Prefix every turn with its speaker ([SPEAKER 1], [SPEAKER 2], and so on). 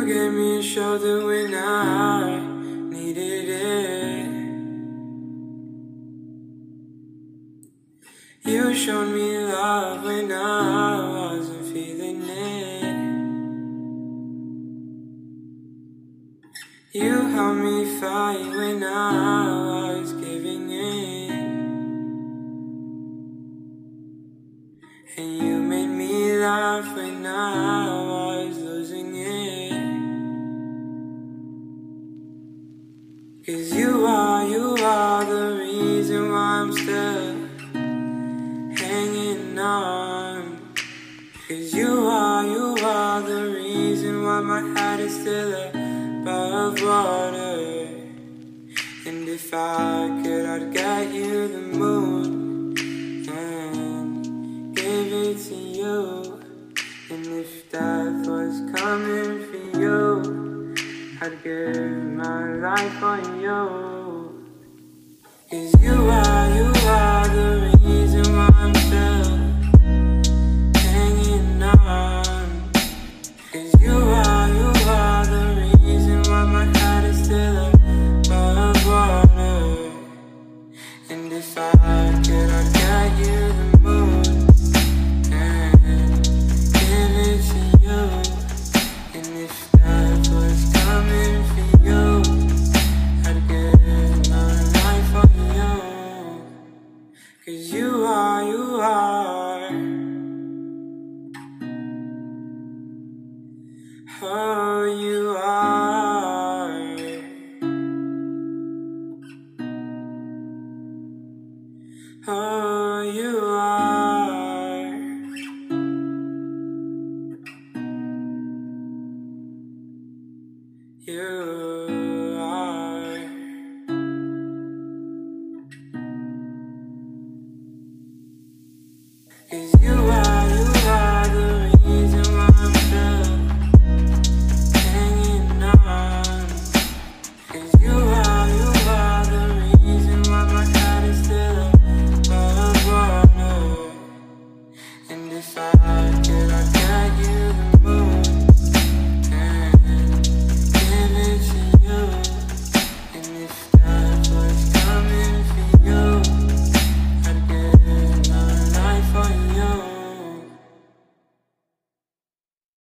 [SPEAKER 1] gave me a shoulder when I needed it. You showed me love when I wasn't feeling it. You helped me fight when I was giving in. And you made me laugh when I was losing it. 'Cause you are the reason why I'm still hanging on. 'Cause you are the reason why my head is still above water. And if I could, I'd get you the moon and give it to you. And if death was coming for you, I'd give my life for you. 'Cause you are the reason why I'm still hanging on. 'Cause you are the reason why my head is still above water. And if I could, I'd get you the moon and give it to you. And if death was coming for you, I'd give my life for you. 'Cause you are oh, you are. Oh, you are. You